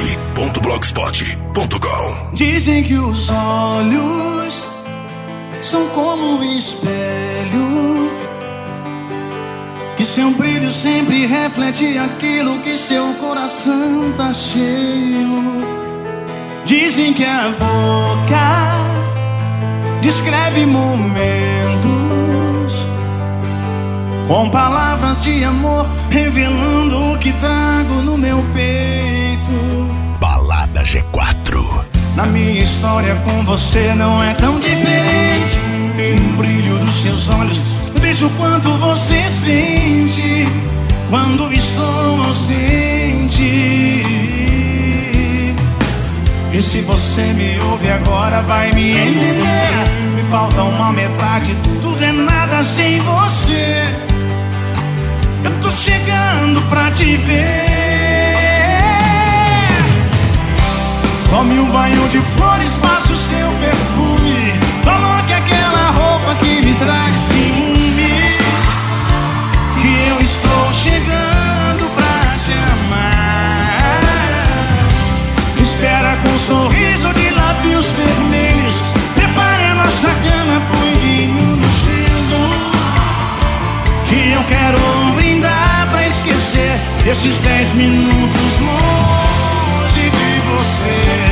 fly.blogspot.com. Dizem que os olhos são como um espelho, que seu brilho sempre reflete aquilo que seu coração tá cheio. Dizem que a boca descreve momentos com palavras de amor, revelando o que trago no meu peito. Balada G4. Na minha história com você não é tão diferente. No brilho dos seus olhos vejo quanto você sente quando estou ausente. E se você me ouve agora vai me entender. Me falta uma metade, tudo é nada sem você. Eu tô chegando pra te ver. Tome um banho de flores, passe o seu perfume, coloque aquela roupa que me traz ciúme, que eu estou chegando pra te amar. Espera com um sorriso de lábios vermelhos, prepare a nossa cama, põe vinho no gelo, que eu quero brindar pra esquecer esses 10 minutos longe de você.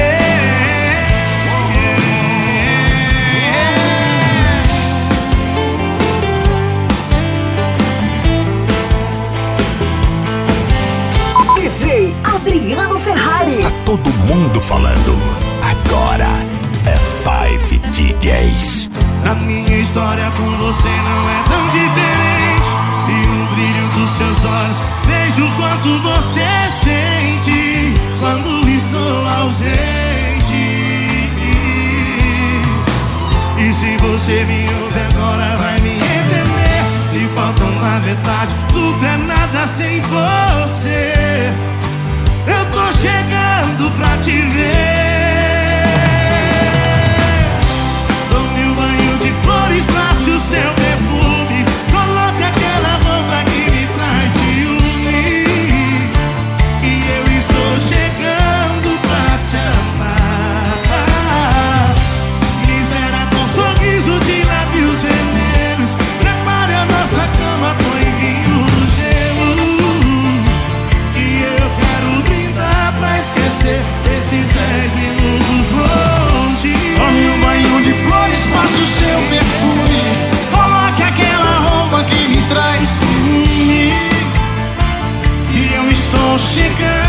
DJ Adriano Ferrari. Tá todo mundo falando. Agora é 5 DJs. A minha história com você não é tão diferente. E no brilho dos seus olhos vejo o quanto você sente quando estou ausente. E se você me ouve agora vai me entender. E falta uma metade, tudo é nada sem você. Eu tô chegando pra te ver. Tome um banho de flores, passe o seu perfume, coloque aquela roupa que me traz ciúme, e eu estou chegando pra te amar. Me espera com um sorriso de lábios vermelhos, prepare a nossa cama, põe vinho no gelo, que eu quero brindar pra esquecer esses 10 minutos longe. Tome um banho de flores, passe o seu perfume, coloque aquela roupa que me traz ciúme, que eu estou chegando